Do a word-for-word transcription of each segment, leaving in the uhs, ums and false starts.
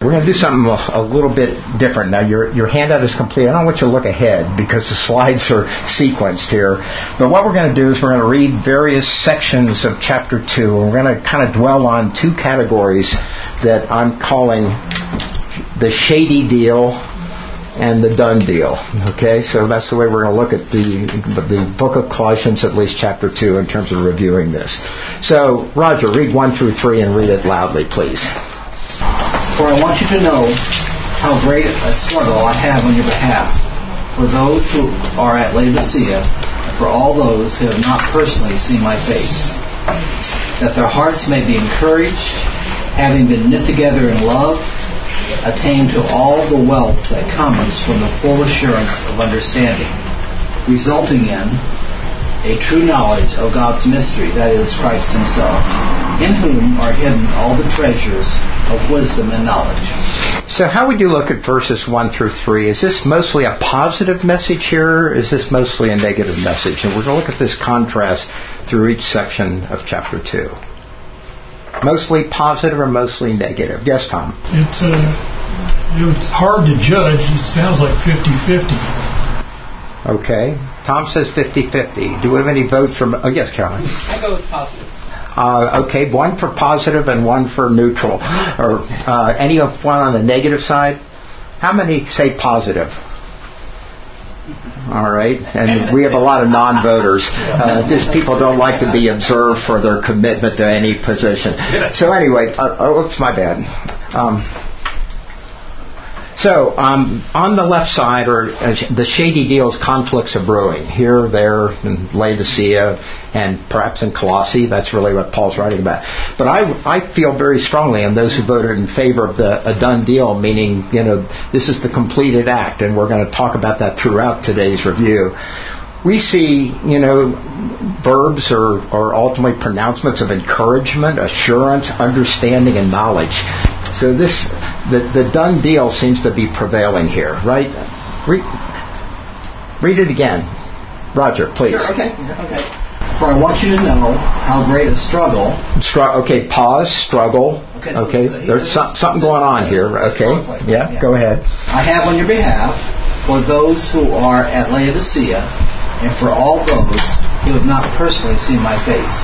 We're going to do something a, a little bit different. Now, your your handout is complete. I don't want you to look ahead because the slides are sequenced here. But what we're going to do is we're going to read various sections of chapter two. And we're going to kind of dwell on two categories that I'm calling the shady deal and the done deal. Okay, so that's the way we're going to look at the the book of Colossians, at least chapter two, in terms of reviewing this. So, Roger, read one through three and read it loudly, please. For I want you to know how great a struggle I have on your behalf, for those who are at Laodicea, and for all those who have not personally seen my face, that their hearts may be encouraged, having been knit together in love, attain to all the wealth that comes from the full assurance of understanding, resulting in a true knowledge of God's mystery, that is, Christ Himself, in whom are hidden all the treasures of wisdom and knowledge. So how would you look at verses one through three? Is this mostly a positive message here, or is this mostly a negative message? And we're going to look at this contrast through each section of chapter two. Mostly positive or mostly negative? Yes, Tom? It's, uh, it's hard to judge. It sounds like fifty-fifty. Okay. Tom says fifty-fifty. Do we have any votes from... Oh, yes, Caroline. I go with positive. Uh, okay, one for positive and one for neutral. Or uh, any of one on the negative side? How many say positive? All right. And we have a lot of non-voters. Uh, just people don't like to be observed for their commitment to any position. So anyway, uh, oh, oops, my bad. Um, So, um, on the left side are uh, the shady deals, conflicts are brewing. Here, there, in Laodicea, and perhaps in Colossae. That's really what Paul's writing about. But I, I feel very strongly in those who voted in favor of the a done deal, meaning, you know, this is the completed act, and we're going to talk about that throughout today's review. We see, you know, verbs or, or ultimately pronouncements of encouragement, assurance, understanding, and knowledge. So this, the, the done deal seems to be prevailing here, right? Read, read it again. Roger, please. Sure, okay. okay. For I want you to know how great a struggle... Stru- okay, pause, struggle. Okay, so okay. So there's some, something going on here. Okay, yeah, yeah, go ahead. I have on your behalf for those who are at Laodicea, and for all those who have not personally seen my face,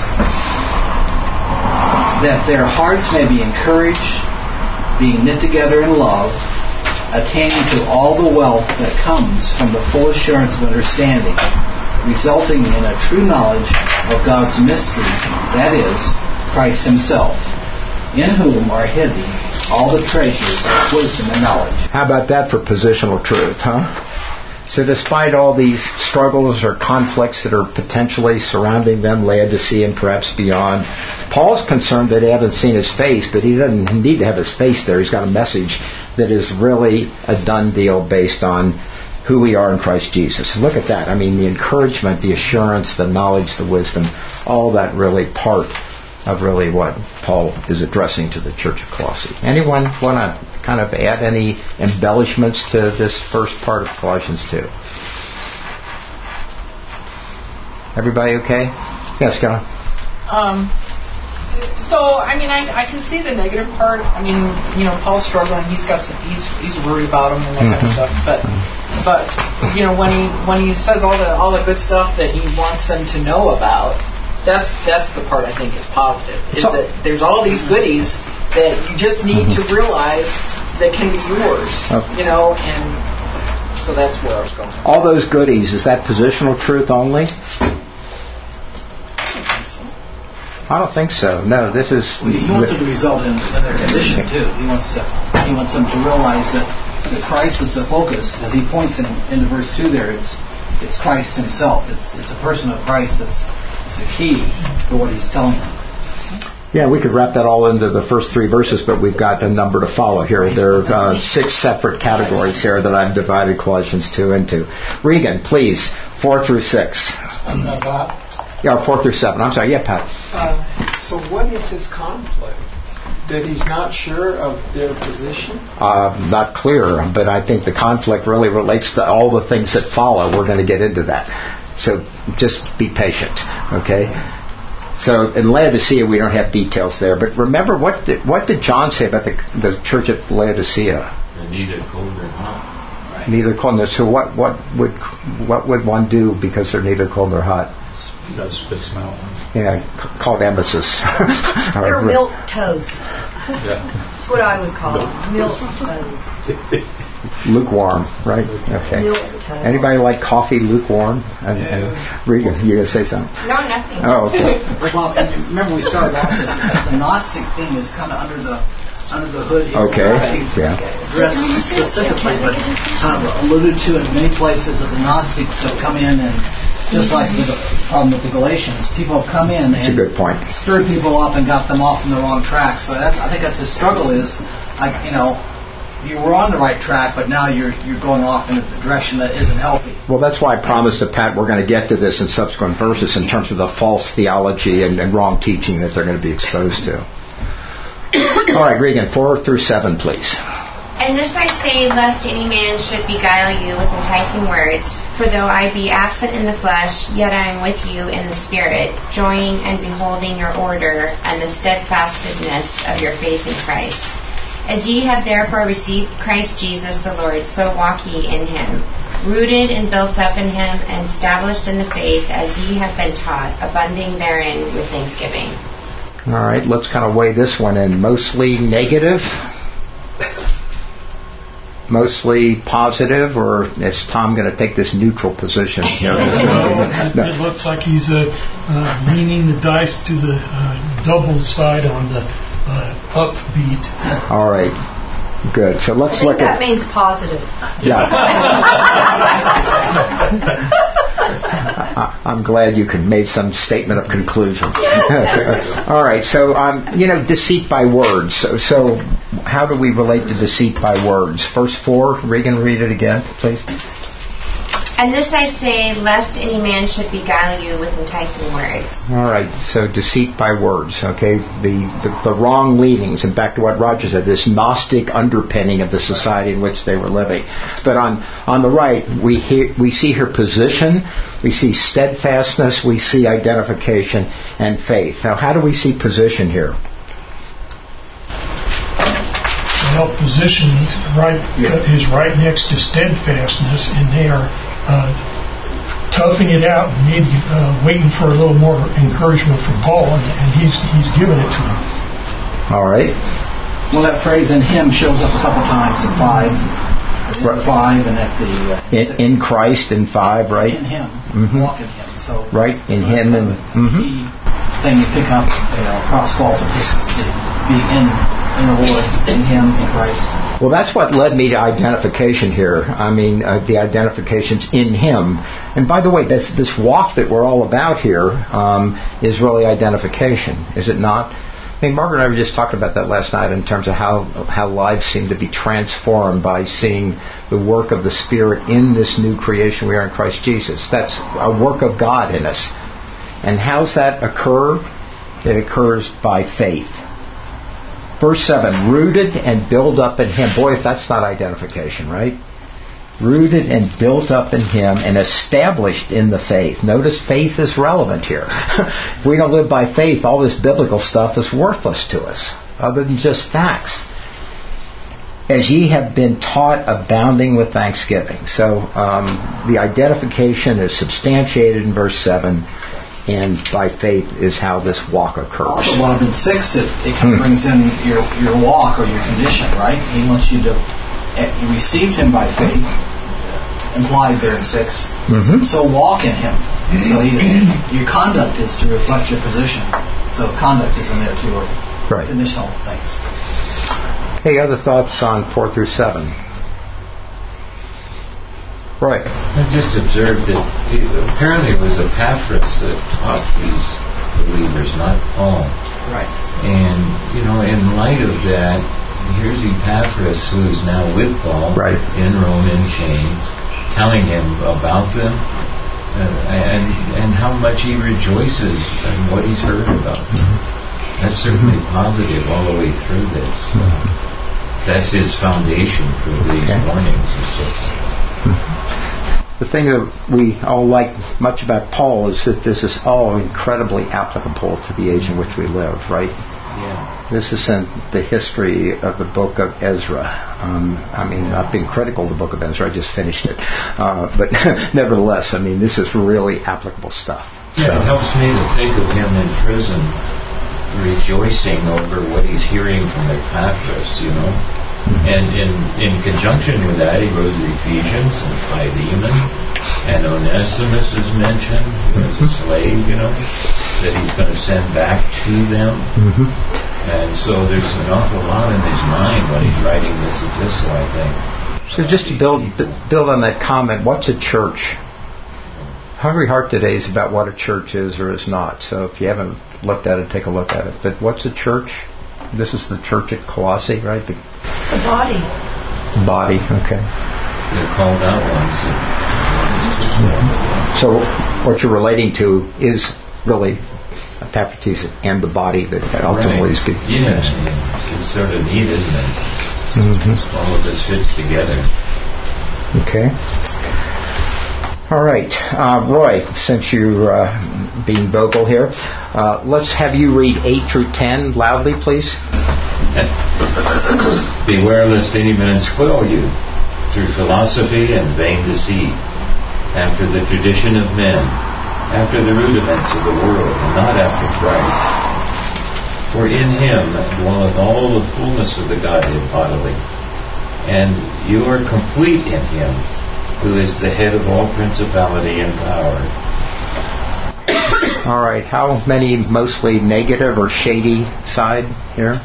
that their hearts may be encouraged, being knit together in love, attaining to all the wealth that comes from the full assurance of understanding, resulting in a true knowledge of God's mystery, that is, Christ Himself, in whom are hidden all the treasures of wisdom and knowledge. How about that for positional truth, huh? So despite all these struggles or conflicts that are potentially surrounding them, Laodicea and perhaps beyond, Paul's concerned that they haven't seen his face, but he doesn't need to have his face there. He's got a message that is really a done deal based on who we are in Christ Jesus. Look at that. I mean, the encouragement, the assurance, the knowledge, the wisdom, all that really part of really what Paul is addressing to the Church of Colossae. Anyone want to kind of add any embellishments to this first part of Colossians two? Everybody okay? Yes, go on. Um, so, I mean, I, I can see the negative part. I mean, you know, Paul's struggling. He's got some, he's he's worried about him and that mm-hmm. kind of stuff. But but you know, when he when he says all the all the good stuff that he wants them to know about, that's that's the part I think is positive. Is so, that there's all these goodies that you just need mm-hmm. to realize that can be yours. Okay. You know, and so that's where I was going. All those goodies, is that positional truth only? I don't think so. No, this is... Well, he wants it to result in, in their condition, too. He wants to, he wants them to realize that the Christ is the focus. As he points in into verse two there, it's it's Christ Himself. It's it's a person of Christ that's it's the key to what he's telling them. Yeah, we could wrap that all into the first three verses, but we've got a number to follow here. There are uh, six separate categories here that I've divided Colossians two into. Regan, please, four through six. About Yeah, four through seven. I'm sorry. Yeah, Pat. Uh, so what is his conflict? That he's not sure of their position? Uh, not clear, but I think the conflict really relates to all the things that follow. We're going to get into that. So just be patient, okay? So in Laodicea, we don't have details there. But remember, what did, what did John say about the, the church at Laodicea? Neither cold nor hot. Right. Neither cold nor so. What what would what would one do because they're neither cold nor hot? You got to spit them out. Yeah, c- called emesis. They're milk toast. Yeah. That's what I would call them. Milk toast. Lukewarm, right? Okay. Milk toast. Anybody like coffee lukewarm? And, and Regan, you gonna say something? No, nothing. Oh, okay. Well, and remember we started off this, the Gnostic thing is kind of under the under the hood here. Okay, yeah. Addressed specifically, but kind of alluded to in many places that the Gnostics have come in and just like the problem with the Galatians, people have come in That's a and good point. stirred people up and got them off on the wrong track. So that's I think that's his struggle is, like you know, you were on the right track, but now you're you're going off in a direction that isn't healthy. Well, that's why I promised to Pat we're going to get to this in subsequent verses in terms of the false theology and, and wrong teaching that they're going to be exposed to. All right, Regan, four through seven, please. And this I say, lest any man should beguile you with enticing words. For though I be absent in the flesh, yet I am with you in the spirit, joining and beholding your order and the steadfastness of your faith in Christ. As ye have therefore received Christ Jesus the Lord, so walk ye in him, rooted and built up in him, and established in the faith as ye have been taught, abounding therein with thanksgiving. All right, let's kind of weigh this one in. Mostly negative, mostly positive, or is Tom going to take this neutral position? You know? Well, it, it looks like he's uh, uh, leaning the dice to the uh, double side on the uh, upbeat. All right, good. So let's I think look that at. means positive. Yeah. I- I'm glad you could made some statement of conclusion. All right, so um, you know, deceit by words. So, so how do we relate to deceit by words? Verse four, Regan, read it again, please. And this I say, lest any man should beguile you with enticing words. All right, so deceit by words, okay? The, the the wrong leadings, and back to what Roger said, this Gnostic underpinning of the society in which they were living. But on, on the right, we hear, we see her position, we see steadfastness, we see identification and faith. Now, how do we see position here? Well, position right is right next to steadfastness, and they are uh, toughing it out and maybe uh, waiting for a little more encouragement from Paul, and, and he's he's giving it to them. All right. Well, that phrase "in Him" shows up a couple times in five, in Right. five, and at the uh, In, six. in Christ in five, right? In Him, Mhm. walk in Him. So Right, in so Him that's and- the mhm. key thing you pick up, you know, across Paul's epistles, to be in in the Lord, in Him, in Christ. Well, that's what led me to identification here. I mean, uh, the identification's in Him. And by the way, this this walk that we're all about here um, is really identification, is it not? I mean, Margaret and I were just talking about that last night in terms of how how lives seem to be transformed by seeing the work of the Spirit in this new creation we are in Christ Jesus. That's a work of God in us. And how's that occur? It occurs by faith. Verse seven, rooted and built up in Him. Boy, if that's not identification, right? Rooted and built up in Him and established in the faith. Notice faith is relevant here. If we don't live by faith, all this biblical stuff is worthless to us, other than just facts. As ye have been taught, abounding with thanksgiving. So um, the identification is substantiated in verse seven. And by faith is how this walk occurs. Also, Bob, in six, it, it kind of Hmm. brings in your your walk or your condition, right? He wants you to, eh, you received Him by faith, implied there in six. Mhm. So walk in Him. So he, your conduct is to reflect your position. So conduct is in there too, or Right. conditional things. Hey, other thoughts on four through seven? Right. I just observed that it, apparently it was Epaphras that taught these believers, not Paul. Right. And, you know, in light of that, here's Epaphras, who is now with Paul Right. in Rome in chains, telling him about them uh, and and how much he rejoices in what he's heard about them. That's certainly positive all the way through this. That's his foundation for these Okay. warnings and so forth. the thing that we all like much about Paul is that this is all incredibly applicable to the age in which we live, right? Yeah. This isn't the history of the book of Ezra. Um, I mean, I've been critical of the book of Ezra. I just finished it. Uh, but nevertheless, I mean, this is really applicable stuff. Yeah, so. It helps me to think of him in prison rejoicing over what he's hearing from Epaphras, you know. Mm-hmm. And in, in conjunction with that, he wrote Ephesians and Philemon, and Onesimus is mentioned, who is a slave, you know, that he's going to send back to them. Mm-hmm. And so there's an awful lot in his mind when he's writing this epistle, I think. So just to build build on that comment, what's a church? Hungry Heart today is about what a church is or is not. So if you haven't looked at it, take a look at it. But what's a church? This is the church at Colossae, right? The it's the body. Body, okay. They're called out ones. So what you're relating to is really Epaphroditus and the body that ultimately is good. Yeah, yeah, it's sort of needed, and mm-hmm. all of this fits together. Okay. All right, uh, Roy, since you're uh, being vocal here, uh, let's have you read eight through ten loudly, please. Beware lest any man spoil you through philosophy and vain deceit, after the tradition of men, after the rudiments of the world, and not after Christ. For in him dwelleth all the fullness of the Godhead bodily, and you are complete in him, who is the head of all principality and power. All right. How many mostly negative or shady side here?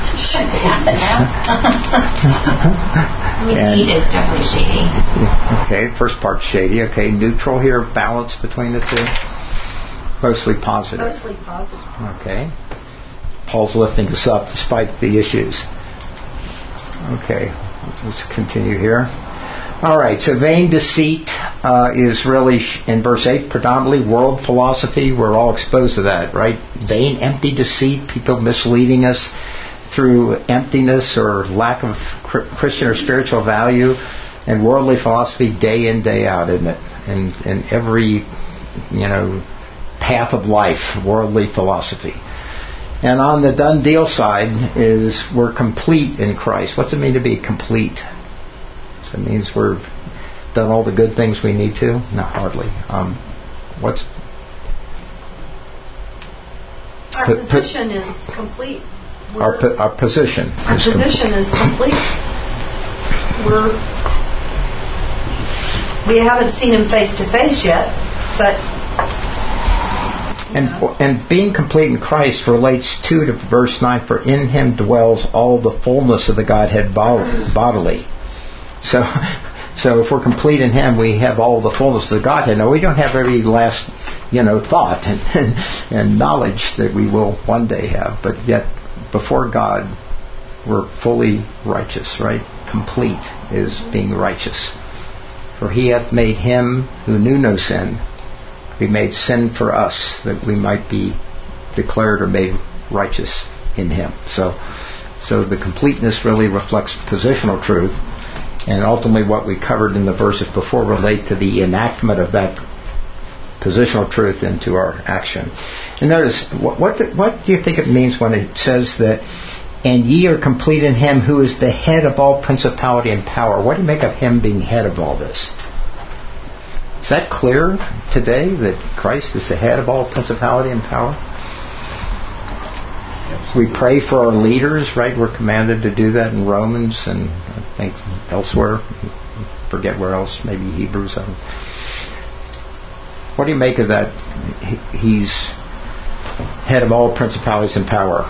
Need is definitely shady. Okay. First part shady. Okay. Neutral here. Balance between the two. Mostly positive. Mostly positive. Okay. Paul's lifting us up despite the issues. Okay. Let's continue here. All right, so vain deceit uh, is really, in verse eight, predominantly world philosophy. We're all exposed to that, right? Vain, empty deceit, people misleading us through emptiness or lack of Christian or spiritual value, and worldly philosophy day in, day out, isn't it? In, in every, you know, path of life, worldly philosophy. And on the done deal side is we're complete in Christ. What's it mean to be complete? It means we've done all the good things we need to? No, hardly. Um, what's our p- position p- is complete. Our, po- our position. Our is position com- is complete. We're we haven't seen him face to face yet, but and and being complete in Christ relates to to verse nine. For in him dwells all the fullness of the Godhead bodily. So, so if we're complete in him, we have all the fullness of the Godhead. Now, we don't have every last, you know, thought and, and, and knowledge that we will one day have, but yet before God, we're fully righteous, right? Complete is being righteous. For he hath made him who knew no sin, he made sin for us, that we might be declared or made righteous in him. So, so the completeness really reflects positional truth. And ultimately what we covered in the verses before relate to the enactment of that positional truth into our action. And notice, what, what, do, what do you think it means when it says that, and ye are complete in him who is the head of all principality and power? What do you make of him being head of all this? Is that clear today, that Christ is the head of all principality and power? We pray for our leaders, right? We're commanded to do that in Romans and I think elsewhere. Forget where else, maybe Hebrews. I don't. What do you make of that? He's head of all principalities and power.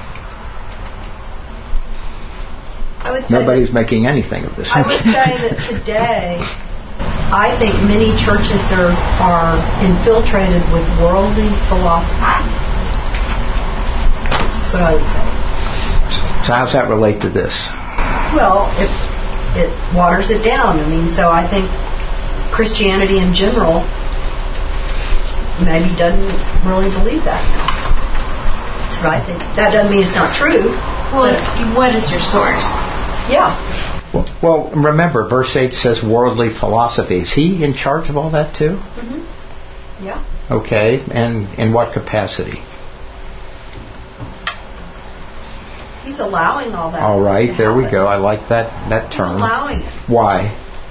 I would say Nobody's that, making anything of this. I would say that today, I think many churches are, are infiltrated with worldly philosophy. That's what I would say. So how does that relate to this? Well, it it waters it down. I mean, so I think Christianity in general maybe doesn't really believe that now. That's what I think. That doesn't mean it's not true. Well, it's, what is your source? Yeah. Well, well, remember, verse eight says worldly philosophy. Is he in charge of all that too? Mm-hmm. Yeah. Okay, and in what capacity? He's allowing all that. All right, there we happen. go. I like that, that term. He's allowing it. Why?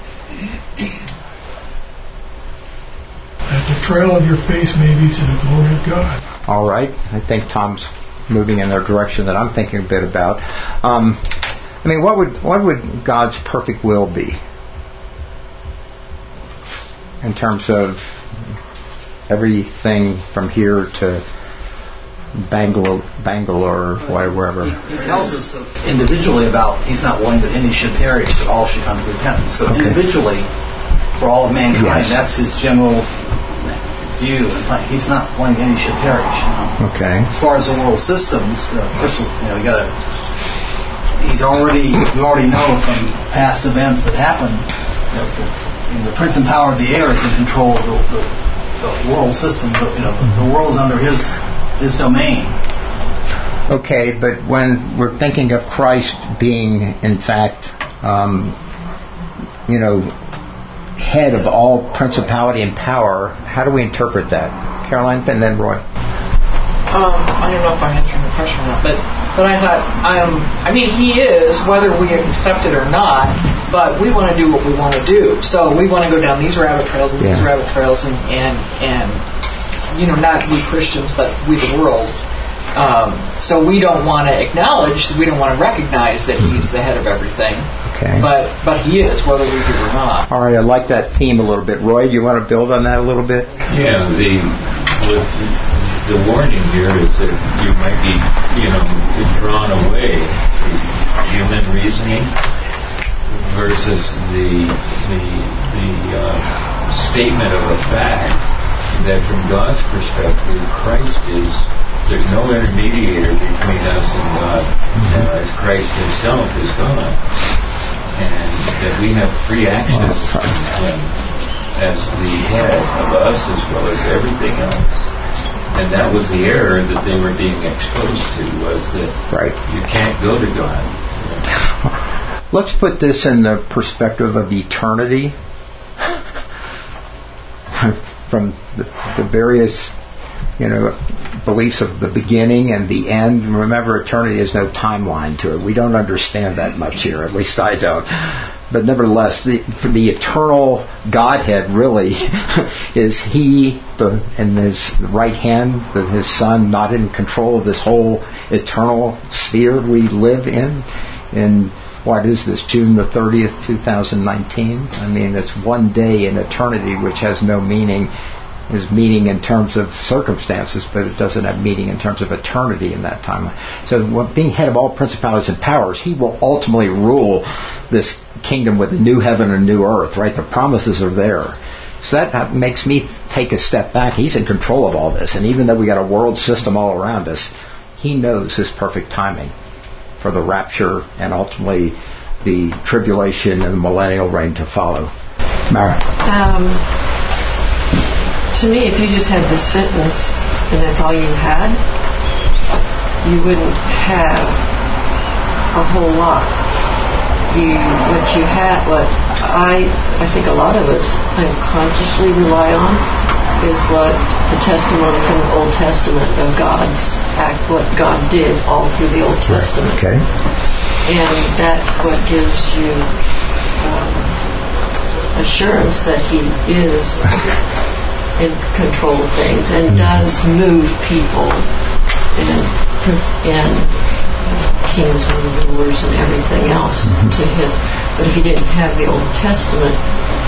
At the trail of your face may be to the glory of God. All right. I think Tom's moving in the direction that I'm thinking a bit about. Um, I mean, what would what would God's perfect will be in terms of everything from here to Bangalore, Bangalore, or wherever? He, he tells us individually about he's not willing that any should perish, but all should come to repentance. So okay. individually, for all of mankind, yes. that's his general view. He's not wanting any should perish. You know? Okay. As far as the world systems, uh, first, you know, you got to. He's already. We already know from past events that happened that the, you know, the prince and power of the air is in control of the, the, the world system. The, you know, the world is under his his domain. Okay, but when we're thinking of Christ being, in fact, um, you know, head of all principality and power, how do we interpret that? Caroline, and then Roy. Um, I don't know if I'm answering the question or not, but but I thought, um, I mean, he is, whether we accept it or not, but we want to do what we want to do. So we want to go down these rabbit trails and yeah. these rabbit trails and, and, and, you know, not we Christians, but we the world. Um, so we don't want to acknowledge, we don't want to recognize that he's the head of everything. Okay. But but he is, whether we do or not. All right, I like that theme a little bit. Roy, do you want to build on that a little bit? Yeah, the the, the warning here is that you might be, you know, drawn away through human reasoning versus the the the uh, statement of a fact that from God's perspective, Christ is. There's no intermediator between us and God, uh, as Christ Himself is God, and that we have free access to Him as the head of us as well as everything else. And that was the error that they were being exposed to, was that right. you can't go to God. Let's put this in the perspective of eternity. From the, the various, you know, beliefs of the beginning and the end. Remember, eternity has no timeline to it. We don't understand that much here. At least I don't. But nevertheless, the, for the eternal Godhead really is He the, in His right hand, the, His Son, not in control of this whole eternal sphere we live in. In what is this, June the thirtieth, twenty nineteen? I mean, it's one day in eternity which has no meaning. Is meaning in terms of circumstances, but it doesn't have meaning in terms of eternity in that time. So being head of all principalities and powers, He will ultimately rule this kingdom with a new heaven and a new earth, right? The promises are there. So that makes me take a step back. He's in control of all this. And even though we got a world system all around us, He knows His perfect timing for the rapture and ultimately the tribulation and the millennial reign to follow. Mara. Um, To me, if you just had this sentence and that's all you had, you wouldn't have a whole lot. You, what you had, what I, I think a lot of us unconsciously rely on is what the testimony from the Old Testament of God's act, what God did all through the Old Testament. Okay. And that's what gives you um, assurance that He is in control of things and does move people and and kings and rulers and everything else mm-hmm. to His. But if you didn't have the Old Testament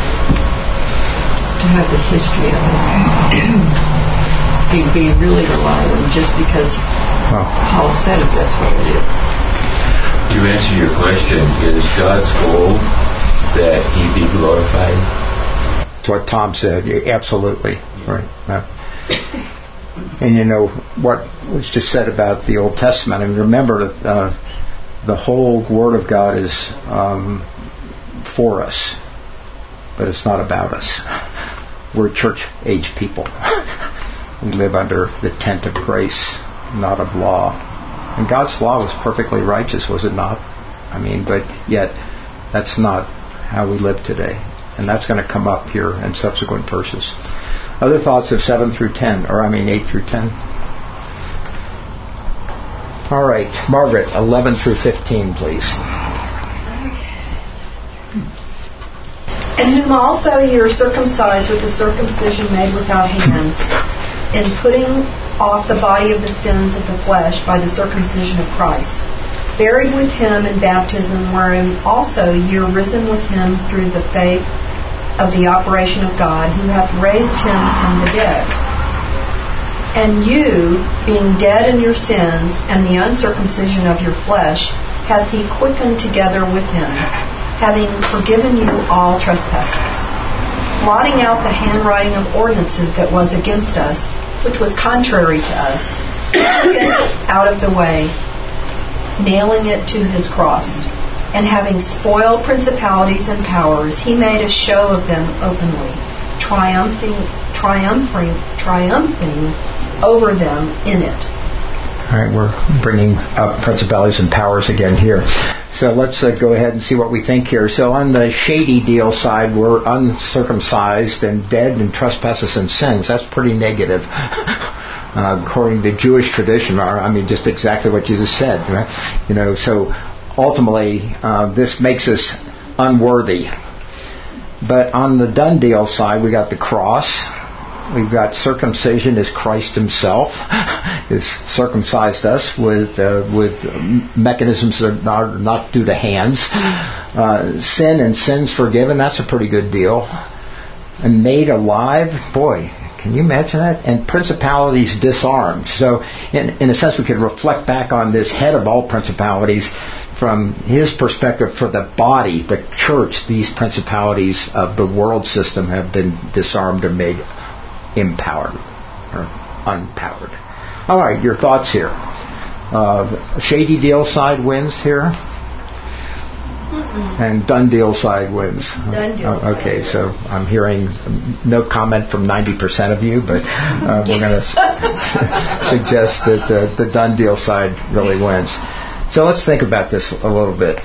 to have the history of it, you'd be really relying just because oh. Paul said it. That's what it is. To answer your question, is God's goal that He be glorified? What Tom said, yeah, absolutely, right. Yeah. And you know what was just said about the Old Testament. I mean, remember, uh, the whole Word of God is um, for us, but it's not about us. We're church-age people. We live under the tent of grace, not of law. And God's law was perfectly righteous, was it not? I mean, but yet That's not how we live today. And that's going to come up here in subsequent verses. Other thoughts of seven through ten, or I mean eight through ten? All right, Margaret, eleven through fifteen, please. In whom also ye are circumcised with the circumcision made without hands, in putting off the body of the sins of the flesh by the circumcision of Christ, buried with him in baptism, wherein also ye are risen with him through the faith of the operation of God, who hath raised him from the dead. And you, being dead in your sins and the uncircumcision of your flesh, hath he quickened together with him, having forgiven you all trespasses, blotting out the handwriting of ordinances that was against us, which was contrary to us, took it out of the way, nailing it to his cross. And having spoiled principalities and powers, he made a show of them openly, triumphing, triumphing, triumphing over them in it. All right, we're bringing up principalities and powers again here. So let's uh, go ahead and see what we think here. So on the shady deal side, we're uncircumcised and dead in trespasses and sins. That's pretty negative. Uh, according to Jewish tradition, or I mean, just exactly what you just said. Right? You know, so ultimately, uh, this makes us unworthy. But on the done deal side, we got the cross. We've got circumcision as Christ himself has circumcised us with uh, with mechanisms that are not due to hands. Uh, sin and sins forgiven, that's a pretty good deal. And made alive, boy, can you imagine that? And principalities disarmed. So in, in a sense, we could reflect back on this head of all principalities from his perspective for the body, the church. These principalities of the world system have been disarmed or made empowered or unpowered. All right, your thoughts here. Uh, shady deal side wins here, Mm-mm. and done deal side wins. Done deal uh, okay, side so I'm hearing no comment from ninety percent of you, but uh, we're going to s- suggest that the, the done deal side really wins. So let's think about this a little bit.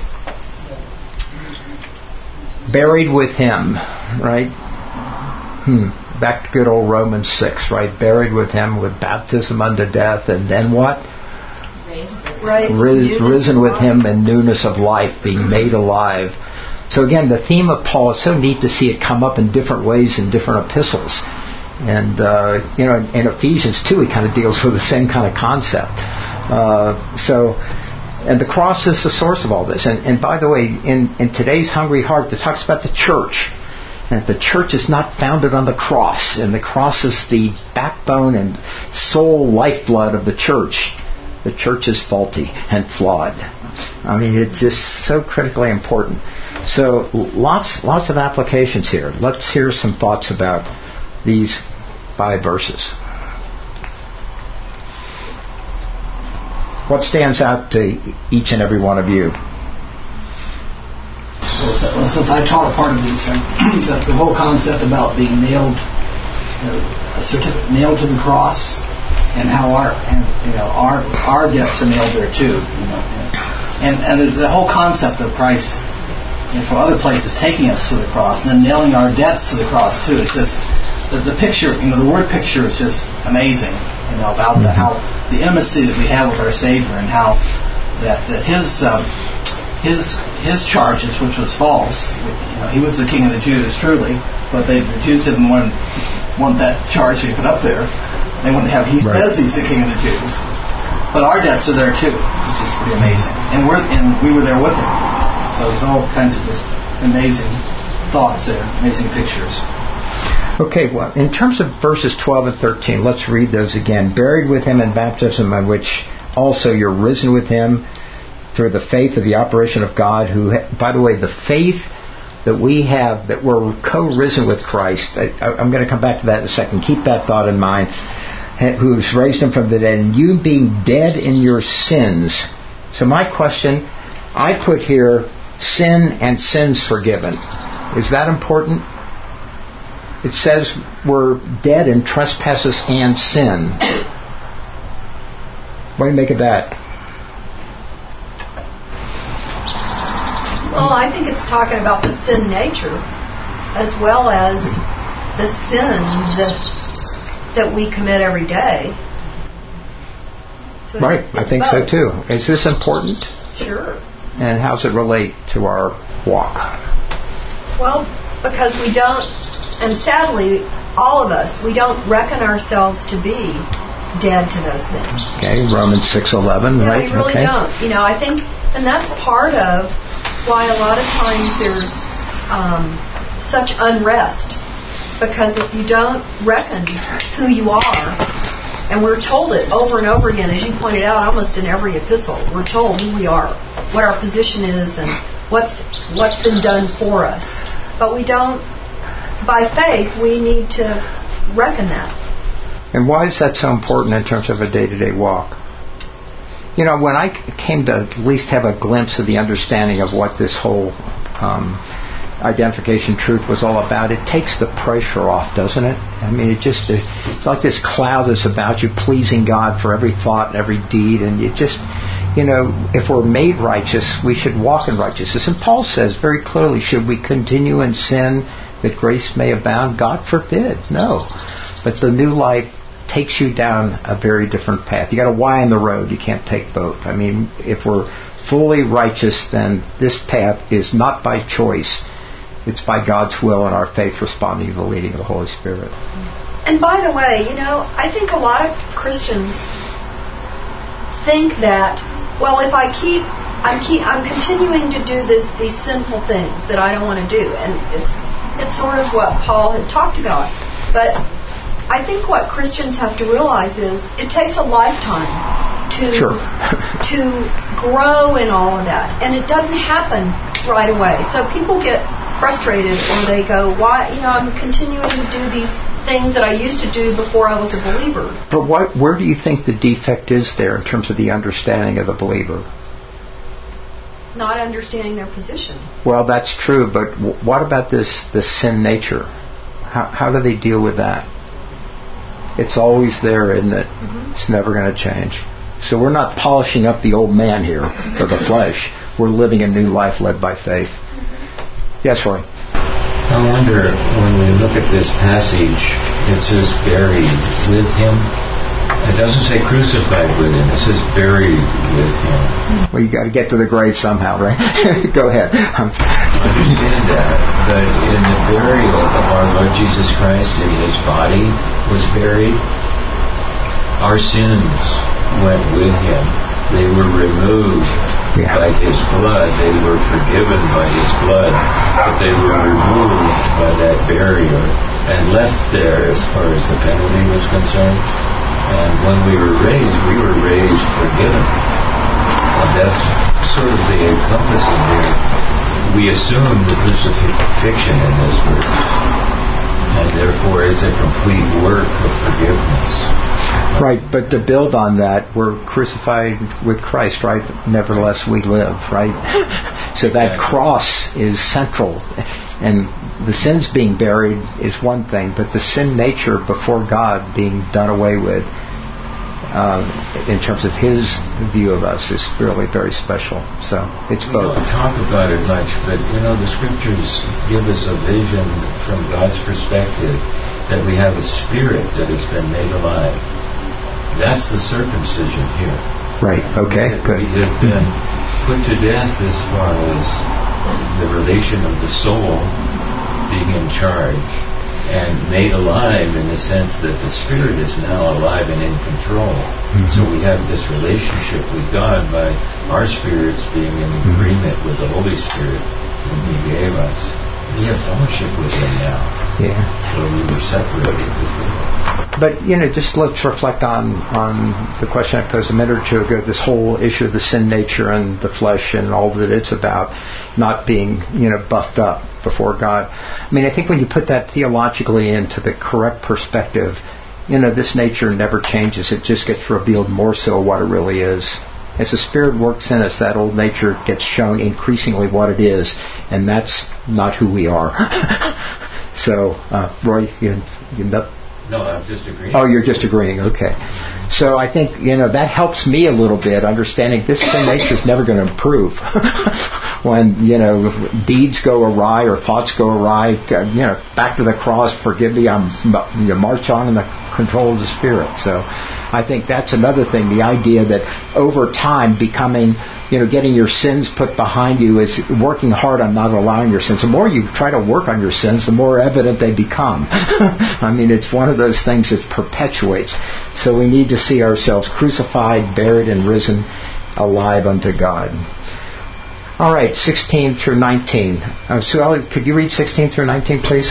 Buried with him, right? Hmm. Back to good old Romans six, right? Buried with him with baptism unto death, and then what? Raised, Ris- risen with him in newness of life, being made alive. So again, the theme of Paul, is so neat to see it come up in different ways in different epistles. And, uh, you know, in Ephesians two, he kind of deals with the same kind of concept. Uh, so, and the cross is the source of all this. And, and by the way, in, in today's Hungry Heart, it talks about the church. And the church is not founded on the cross, and the cross is the backbone and soul lifeblood of the church. The church is faulty and flawed. I mean, it's just so critically important. So lots, lots of applications here. Let's hear some thoughts about these five verses. What stands out to each and every one of you? Well, since I taught a part of these, uh, the, the whole concept about being nailed, uh, a certificate nailed to the cross, and how our, and, you know, our our debts are nailed there too, you know, and and the, the whole concept of Christ, you know, from other places taking us to the cross, and then nailing our debts to the cross too. It's just the, the picture, you know, the word picture is just amazing, you know, about the, how the intimacy that we have with our Savior, and how that that His. Um, His his charges, which was false, you know, he was the king of the Jews, truly, but they, the Jews didn't want want that charge to be put up there. They wouldn't have. He right. says he's the king of the Jews, but our debts are there too, which is pretty amazing. And we're and we were there with him. So there's all kinds of just amazing thoughts there, amazing pictures. Okay, well, in terms of verses twelve and thirteen, let's read those again. Buried with him in baptism, by which also you're risen with him through the faith of the operation of God, who, by the way, the faith that we have, that we're co-risen with Christ, I, I'm going to come back to that in a second. Keep that thought in mind. Who's raised him from the dead, and you being dead in your sins. So my question, I put here, sin and sins forgiven. Is that important? It says we're dead in trespasses and sin. What do you make of that? Well, I think it's talking about the sin nature as well as the sins that, that we commit every day. So right, I think both. So too. Is this important? Sure. And how does it relate to our walk? Well, because we don't, and sadly, all of us, we don't reckon ourselves to be dead to those things. Okay, Romans six eleven, yeah, right? We really okay. don't. You know, I think, and that's part of why a lot of times there's um, such unrest. Because if you don't reckon who you are, and we're told it over and over again, as you pointed out, almost in every epistle, we're told who we are, what our position is, and what's what's been done for us. But we don't, by faith, we need to reckon that. And why is that so important in terms of a day-to-day walk? You know, when I came to at least have a glimpse of the understanding of what this whole um, identification truth was all about, it takes the pressure off, doesn't it? I mean, it just, it's like this cloud that's about you pleasing God for every thought and every deed, and you just, you know, if we're made righteous, we should walk in righteousness. And Paul says very clearly, should we continue in sin that grace may abound? God forbid, no. But the new life takes you down a very different path. You got a Y in the road, you can't take both. I mean, if we're fully righteous, then this path is not by choice. It's by God's will and our faith responding to the leading of the Holy Spirit. And by the way, you know, I think a lot of Christians think that, well, if I keep, I'm keep, I'm continuing to do this, these sinful things that I don't want to do, and it's it's sort of what Paul had talked about. But I think what Christians have to realize is it takes a lifetime to sure. to grow in all of that, and it doesn't happen right away. So people get frustrated, or they go, why, you know, I'm continuing to do these things that I used to do before I was a believer. But what, where do you think the defect is there in terms of the understanding of the believer? Not understanding their position. Well, that's true, but w- what about this, this sin nature? How, how do they deal with that? It's always there, isn't it? Mm-hmm. It's never going to change. So we're not polishing up the old man here for the flesh. We're living a new life led by faith. Yes, Roy. I wonder, when we look at this passage, it says buried with him. It doesn't say crucified with him. It says buried with him. Well, you got to get to the grave somehow, right? Go ahead. I understand that, but in the burial of our Lord Jesus Christ, in his body was buried. Our sins went with him. They were removed yeah. by his blood. They were forgiven by his blood. But they were removed by that barrier and left there as far as the penalty was concerned. And when we were raised, we were raised forgiven. And that's sort of the encompassing here. We assume the crucifixion in this verse. And therefore it's a complete work of forgiveness. Right, but to build on that, we're crucified with Christ, right? Nevertheless we live, right? So that cross is central. And the sins being buried is one thing, but the sin nature before God being done away with, uh, in terms of his view of us, is really very special. So it's we both. We don't talk about it much, but you know, the scriptures give us a vision from God's perspective that we have a spirit that has been made alive. That's the circumcision here. Right, okay, we, good. We have been put to death as far as the relation of the soul being in charge, and made alive in the sense that the spirit is now alive and in control. Mm-hmm. So we have this relationship with God by our spirits being in agreement with the Holy Spirit whom he gave us. We have fellowship with him now. Yeah. So we were separated before. But, you know, just let's reflect on, on the question I posed a minute or two ago, this whole issue of the sin nature and the flesh and all that it's about, not being, you know, buffed up before God. I mean, I think when you put that theologically into the correct perspective, you know, this nature never changes. It just gets revealed more so what it really is. As the Spirit works in us, that old nature gets shown increasingly what it is, and that's not who we are. So, uh, Roy, you, you know, No, I'm just agreeing. Oh, you're just agreeing. Okay. So I think, you know, that helps me a little bit, understanding this sin nature is never going to improve. when, you know, deeds go awry or thoughts go awry, you know, back to the cross, forgive me, I'm, you march on in the control of the Spirit. So I think that's another thing, the idea that over time becoming, you know, getting your sins put behind you is working hard on not allowing your sins. The more you try to work on your sins, the more evident they become. I mean, it's one of those things that perpetuates. So we need to see ourselves crucified, buried, and risen alive unto God. All right, sixteen through nineteen. Uh, Sue Ellen, could you read sixteen through nineteen, please?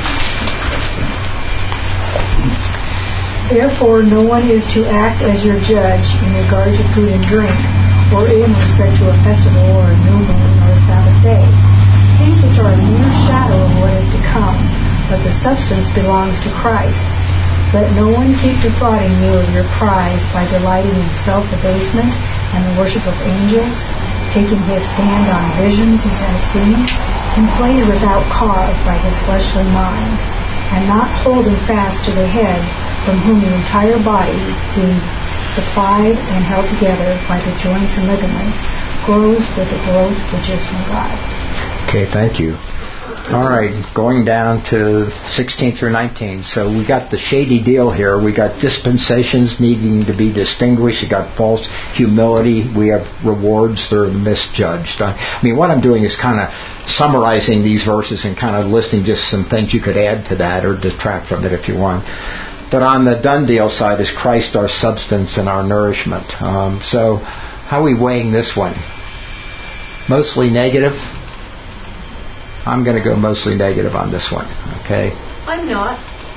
Therefore, no one is to act as your judge in regard to food and drink, or in respect to a festival, or a new moon, or a Sabbath day. Things which are a mere shadow of what is to come, but the substance belongs to Christ. Let no one keep defrauding you of your prize by delighting in self-abasement and the worship of angels, taking his stand on visions he has seen, inflated without cause by his fleshly mind, and not holding fast to the head, from whom the entire body, being supplied and held together by the joints and ligaments, grows with the growth which is from God. Okay, thank you. All right, going down to sixteen through nineteen. So we got the shady deal here. We got dispensations needing to be distinguished. We got false humility. We have rewards that are misjudged. I mean, what I'm doing is kind of summarizing these verses and kind of listing just some things you could add to that or detract from it if you want. But on the done deal side is Christ our substance and our nourishment. Um, so how are we weighing this one? Mostly negative? I'm going to go mostly negative on this one. Okay? I'm not.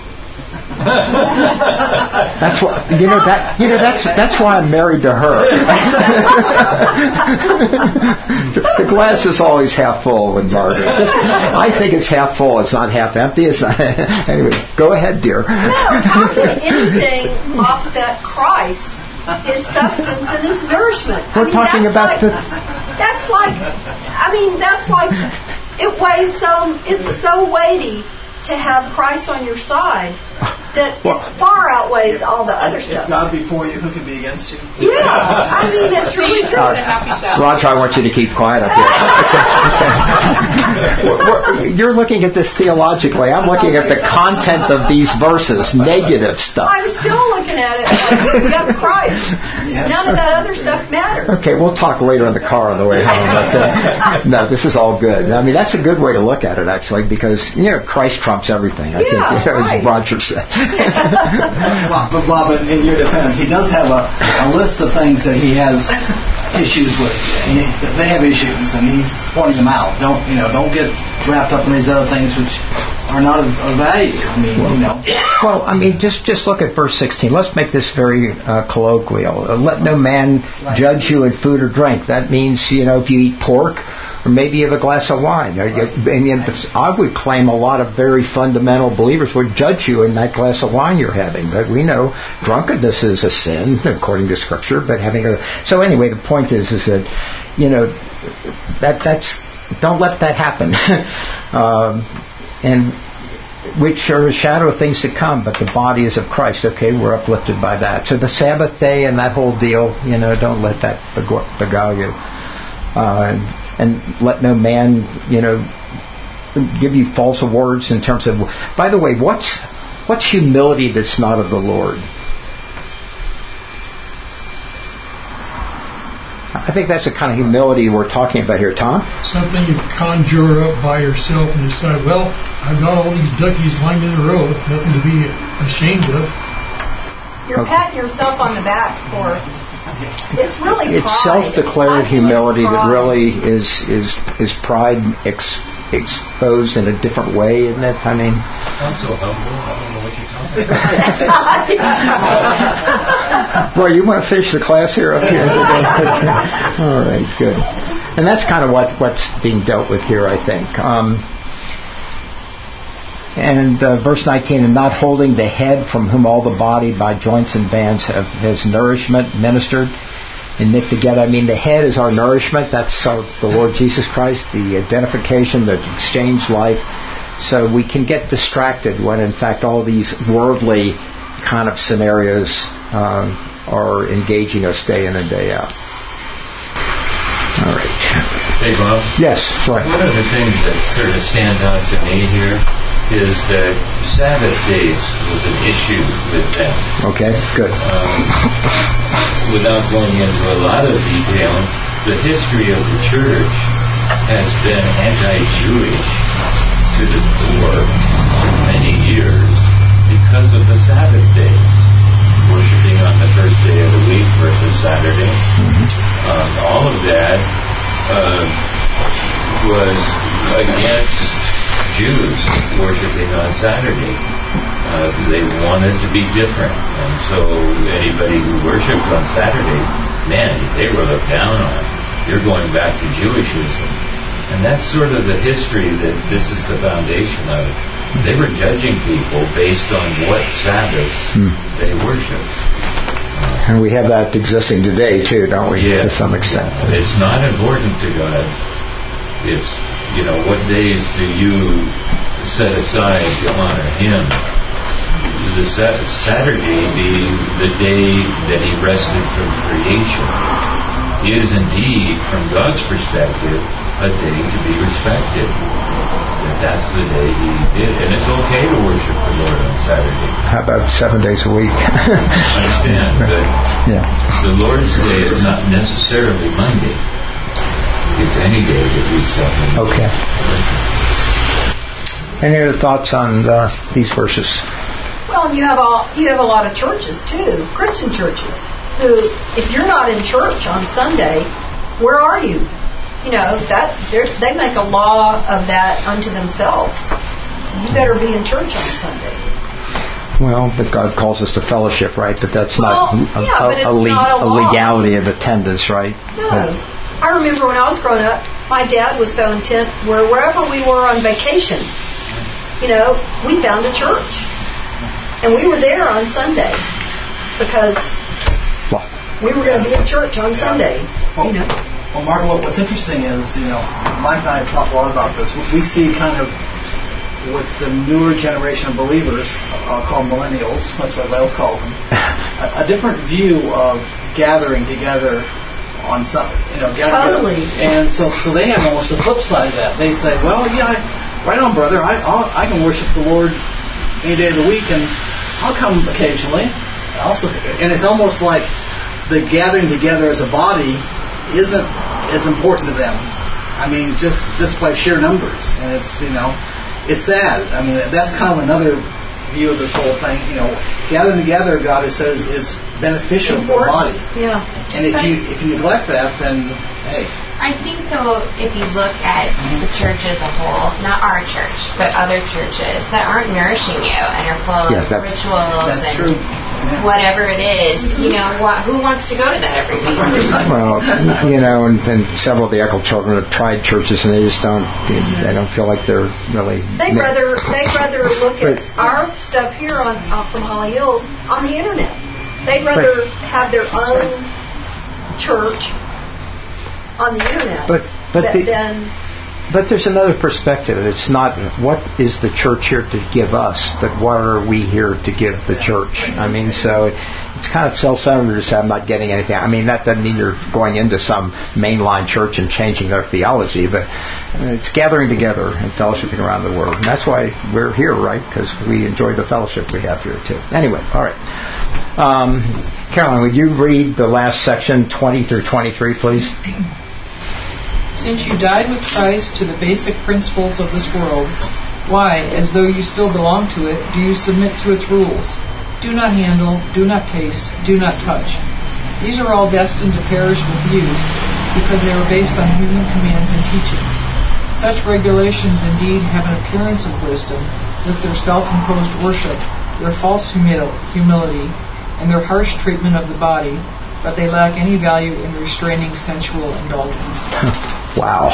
That's what you know. That you know. That's that's why I'm married to her. The glass is always half full with Margaret. I think it's half full. It's not half empty. It's not, anyway. Go ahead, dear. No, how can anything offset Christ, his substance, and his nourishment? We're I mean, talking about like, the. That's like. I mean, that's like. It weighs so. It's so weighty to have Christ on your side that well, it far outweighs all the other if stuff. If God be for you, who can be against you? Yeah, I mean, it's really true. Uh, Roger, I want you to keep quiet up here. we're, we're, you're looking at this theologically. I'm looking at the content of these verses, negative stuff. I'm still looking at it like we got Christ. None of that other stuff matters. Okay, we'll talk later in the car on the way home. But, uh, no, this is all good. I mean, that's a good way to look at it, actually, because, you know, Christ trumps everything. I yeah, think, you know, right. as Roger said. But Bob, in your defense, he does have a, a list of things that he has issues with. And he, they have issues, and he's pointing them out. Don't you know? Don't get wrapped up in these other things which are not of, of value. I mean, well, you know. Well, I mean, just just look at verse sixteen. Let's make this very uh, colloquial. Uh, let no man right. judge you in food or drink. That means, you know, if you eat pork, or maybe you have a glass of wine. And I would claim a lot of very fundamental believers would judge you in that glass of wine you're having. But we know drunkenness is a sin, according to Scripture. But having a so anyway, the point is, is that you know that that's don't let that happen. um, and which are a shadow of things to come, but the body is of Christ. Okay, we're uplifted by that. So the Sabbath day and that whole deal, you know, don't let that beguile you. Uh, And let no man, you know, give you false words in terms of. By the way, what's what's humility that's not of the Lord? I think that's the kind of humility we're talking about here, Tom. Something you conjure up by yourself and decide, well, I've got all these duckies lined in a row, nothing to be ashamed of. You're okay. patting yourself on the back for. It's really it's pride. self-declared humility that really is is is pride ex, exposed in a different way, isn't it? I mean, I'm so humble. I don't know what you're talking about. Boy, you want to finish the class here up here? All right, good. And that's kind of what what's being dealt with here, I think. Um, And uh, verse nineteen, and not holding the head, from whom all the body by joints and bands have his nourishment ministered and knit together. I mean, the head is our nourishment. That's our, the Lord Jesus Christ, the identification, the exchange life. So we can get distracted when, in fact, all these worldly kind of scenarios um, are engaging us day in and day out. All right. Hey, Bob? Yes, sorry. One of the things that sort of stands out to me here is that Sabbath days was an issue with them. Okay, good. Um, without going into a lot of detail, the history of the church has been anti-Jewish to the core for many years because of the Sabbath days, worshiping on the first day of the week versus Saturday. Mm-hmm. Um, all of that uh, was against Jews worshiping on Saturday. Uh, they wanted to be different, and so anybody who worshipped on Saturday, man, they were looked down on. You're going back to Jewishism. And that's sort of the history that this is the foundation of it. They were judging people based on what Sabbaths hmm. they worship. Uh, and we have that existing today too, don't we? Yeah, to some extent. Yeah. It's not important to God. It's, you know, what days do you set aside to honor Him? The sa- Saturday being the day that He rested from creation is indeed, from God's perspective, a day to be respected. That that's the day He did. And it's okay to worship the Lord on Saturday. How about seven days a week? I understand, but yeah. the Lord's Day is not necessarily Monday. It's any day that we celebrate. Okay. Any other thoughts on uh, these verses? Well, you have all you have a lot of churches too, Christian churches, who, if you're not in church on Sunday, where are you? You know, that they make a law of that unto themselves. You better be in church on Sunday. Well, but God calls us to fellowship, right? But that's well, not, a, yeah, but it's a, le- not a, a legality of attendance, right? No. But I remember when I was growing up, my dad was so intent where wherever we were on vacation, you know, we found a church. And we were there on Sunday because we were going to be at church on Sunday. Well, you know. Well, Mark, what's interesting is, you know, Mike and I have talked a lot about this. We see kind of with the newer generation of believers, I'll call them millennials, that's what Wales calls them, a, a different view of gathering together on Sunday. You know, totally. Together. And so, so they have almost the flip side of that. They say, well, yeah, right on, brother. I I'll, I can worship the Lord any day of the week, and I'll come occasionally. Also, and it's almost like the gathering together as a body isn't as important to them. I mean, just just by sheer numbers, and it's you know, it's sad. I mean, that's kind of another view of this whole thing. You know, gathering together, God has said, is, is beneficial important. For the body. Yeah. And if you if you neglect that, then hey. I think, though, if you look at the church as a whole, not our church, but other churches that aren't nourishing you and are full yeah, of that's, rituals that's and true. Yeah. whatever it is, you know, what, who wants to go to that every week? Well, you know, and, and several of the Eckel children have tried churches, and they just don't. They don't feel like they're really. They'd rather they'd rather look at our stuff here on uh, from Holly Hills on the internet. They'd rather have their own church on the internet. But but the, then. But there's another perspective. It's not what is the church here to give us, but what are we here to give the church? I mean, so it, it's kind of self-centered to say I'm not getting anything. I mean, that doesn't mean you're going into some mainline church and changing their theology, but it's gathering together and fellowshipping around the Word. And that's why we're here, right? Because we enjoy the fellowship we have here, too. Anyway, all right. Um, Caroline, would you read the last section, twenty through twenty-three, please? Since you died with Christ to the basic principles of this world, why, as though you still belong to it, do you submit to its rules? Do not handle, do not taste, do not touch. These are all destined to perish with use, because they are based on human commands and teachings. Such regulations indeed have an appearance of wisdom, with their self-imposed worship, their false humil- humility, and their harsh treatment of the body, but they lack any value in restraining sensual indulgence. Wow.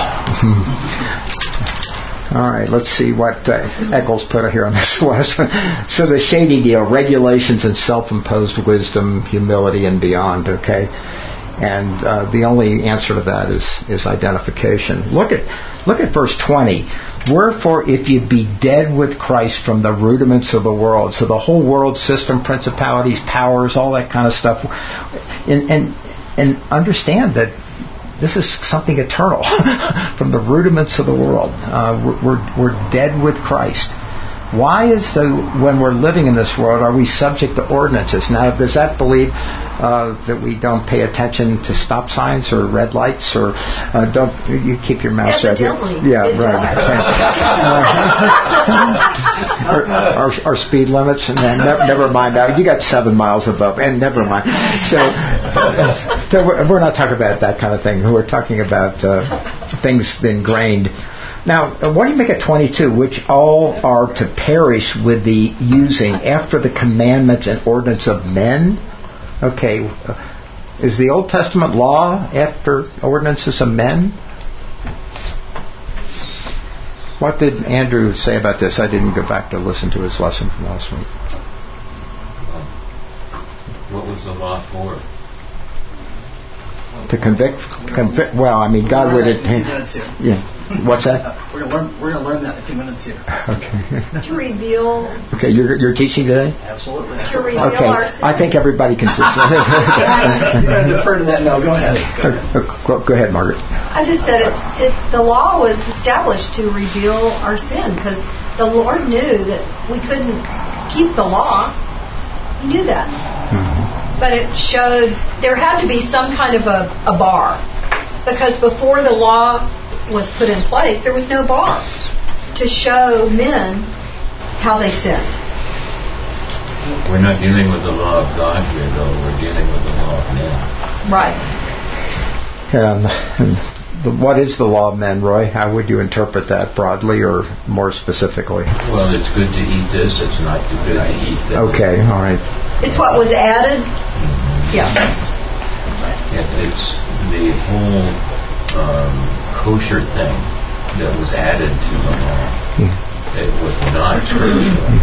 All right, let's see what uh, Eccles put here on this last one. So the shady deal, regulations and self-imposed wisdom, humility, and beyond, okay? And uh, the only answer to that is, is identification. Look at look at verse twenty. Wherefore, if you be dead with Christ from the rudiments of the world, so the whole world system, principalities, powers, all that kind of stuff, and and, and understand that this is something eternal from the rudiments of the world. Uh, we're, we're dead with Christ. Why is the, when we're living in this world, are we subject to ordinances? Now, does that believe uh, that we don't pay attention to stop signs or red lights, or uh, don't you keep your mouth shut? Yeah, right. our, our, our speed limits, and then never, never mind. Now you got seven miles above, and never mind. So, so we're, we're not talking about that kind of thing. We're talking about uh, things ingrained. Now, what do you make of twenty-two? Which all are to perish with the using after the commandments and ordinance of men? Okay. Is the Old Testament law after ordinances of men? What did Andrew say about this? I didn't go back to listen to his lesson from last week. What was the law for? To convict, convict. Well, I mean, God would have. Yeah. What's that? We're going to learn. We're going to learn that in a few minutes here. Okay. To reveal. Okay, you're you're teaching today. Absolutely. To reveal okay. our sin. I think everybody can see. You're going to defer to that. No, go ahead. Go ahead, go, go ahead Margaret. I just said it's it. The law was established to reveal our sin because the Lord knew that we couldn't keep the law. He knew that. Mm-hmm. But it showed there had to be some kind of a, a bar. Because before the law was put in place, there was no bar to show men how they sinned. We're not dealing with the law of God here, though. We're dealing with the law of men. Right. Um, the, what is the law of men, Roy? How would you interpret that broadly or more specifically? Well, it's good to eat this. It's not good to eat that. Okay, all right. It's what was added. Yeah. It, it's the whole um, kosher thing that was added to the law. Mm. It was not true.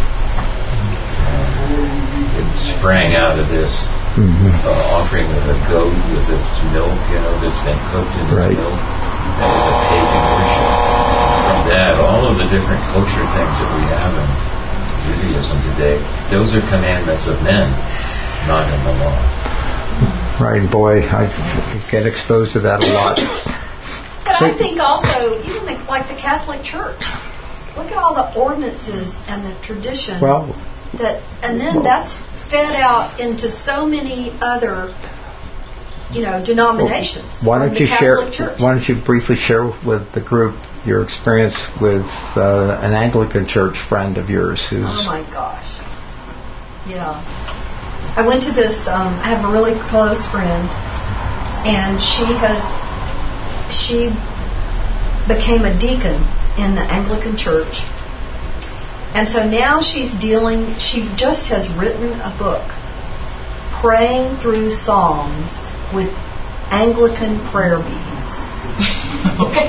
Uh, it sprang out of this mm-hmm. uh, offering of a goat with its milk, you know, that's been cooked in its right. milk. That is a pagan worship. From that, all of the different kosher things that we have in Judaism today, those are commandments of men, not in the law. Right, boy, I get exposed to that a lot. But so, I think also, even the, like the Catholic Church, look at all the ordinances and the tradition. Well, that, and then well, that's fed out into so many other, you know, denominations. Why don't you Catholic share? Church. Why don't you briefly share with the group your experience with uh, an Anglican church friend of yours who's? Oh my gosh, yeah. I went to this. Um, I have a really close friend, and she has she became a deacon in the Anglican church, and so now she's dealing. She just has written a book, praying through Psalms with Anglican prayer beads. Okay.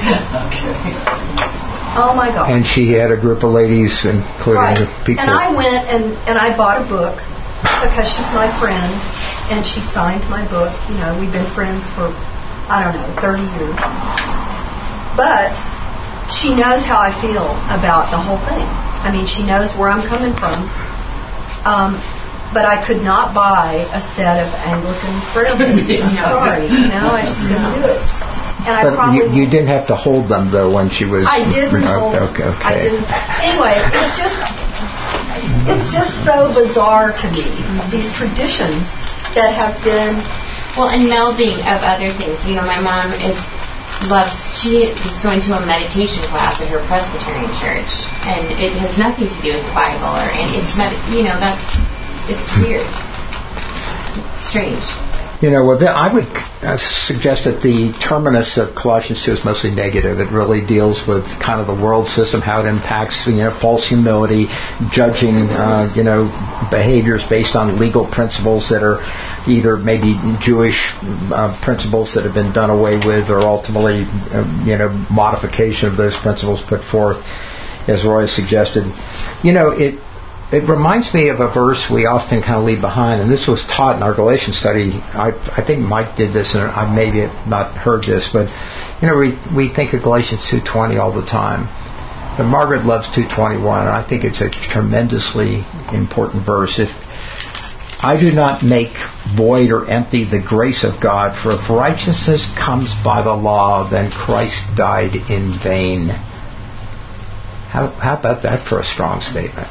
Oh my God! And she had a group of ladies, including right. people. And I went and and I bought a book. Because she's my friend, and she signed my book. You know, we've been friends for, I don't know, thirty years. But she knows how I feel about the whole thing. I mean, she knows where I'm coming from. Um, but I could not buy a set of Anglican prayer beads. I'm sorry. You know, I just couldn't do it. And I but probably you, you didn't have to hold them, though, when she was... I didn't hold them. Okay, okay. I didn't. Anyway, it's just... It's just so bizarre to me, these traditions that have been... Well, and melding of other things. You know, my mom is loves, she is going to a meditation class at her Presbyterian church, and it has nothing to do with the Bible, or and it's, med- you know, that's, it's weird. It's strange. You know, well, I would uh, suggest that the terminus of Colossians two is mostly negative. It really deals with kind of the world system, how it impacts, you know, false humility, judging, uh, you know, behaviors based on legal principles that are either maybe Jewish uh, principles that have been done away with, or ultimately, uh, you know, modification of those principles put forth, as Roy suggested. You know, it. It reminds me of a verse we often kind of leave behind, and this was taught in our Galatians study. I, I think Mike did this, and I maybe have not heard this, but you know, we we think of Galatians two twenty all the time. But Margaret loves two twenty-one, and I think it's a tremendously important verse. If I do not make void or empty the grace of God, for if righteousness comes by the law, then Christ died in vain. How, how about that for a strong statement?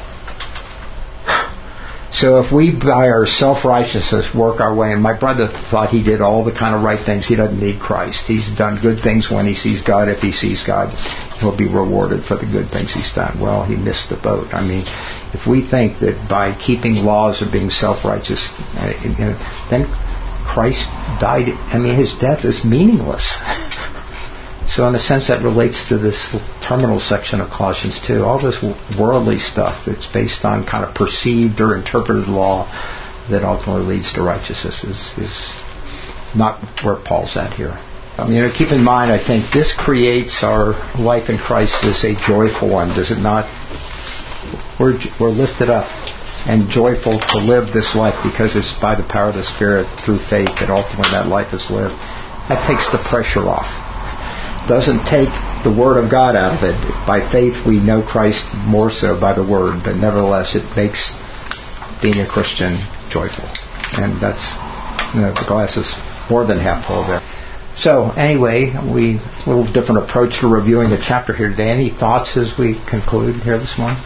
So if we by our self-righteousness work our way, and my brother thought he did all the kind of right things, he doesn't need Christ. He's done good things when he sees God. If he sees God, he'll be rewarded for the good things he's done. Well, he missed the boat. I mean, if we think that by keeping laws or being self-righteous, uh, then Christ died. I mean, his death is meaningless. So in a sense that relates to this terminal section of Colossians two. All this worldly stuff that's based on kind of perceived or interpreted law that ultimately leads to righteousness is, is not where Paul's at here. I mean, you know, keep in mind, I think this creates our life in Christ as a joyful one, does it not? We're, we're lifted up and joyful to live this life because it's by the power of the Spirit through faith that ultimately that life is lived. That takes the pressure off. Doesn't take the Word of God out of it. By faith we know Christ more so by the Word, but nevertheless it makes being a Christian joyful. And that's, you know, the glass is more than half full there. So anyway, we a little different approach to reviewing the chapter here today. Any thoughts as we conclude here this morning?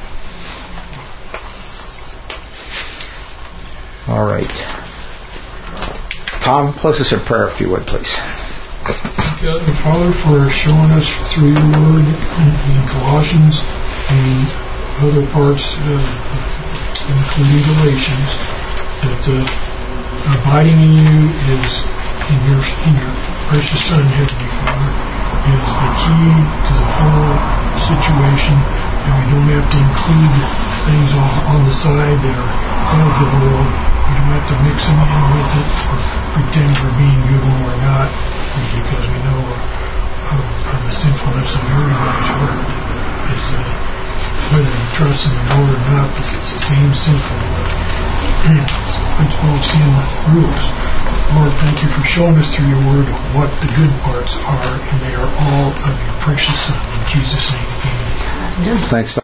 All right. Tom, close us in prayer if you would, please. God, Father, for showing us through your word in, in Colossians and other parts, uh, including Galatians, that uh, abiding in you is in your in your precious Son, Heavenly Father, is the key to the whole situation, and we don't have to include things on, on the side that are of the world. We don't have to mix them in with it or pretend we're being good when we're not, because we know of, of the sinfulness of everybody's heart is uh, whether you trust in the Lord or not, it's the same sinful principle of sin rules. Lord, thank you for showing us through your word what the good parts are, and they are all of your precious Son. In Jesus' name, amen. Thanks.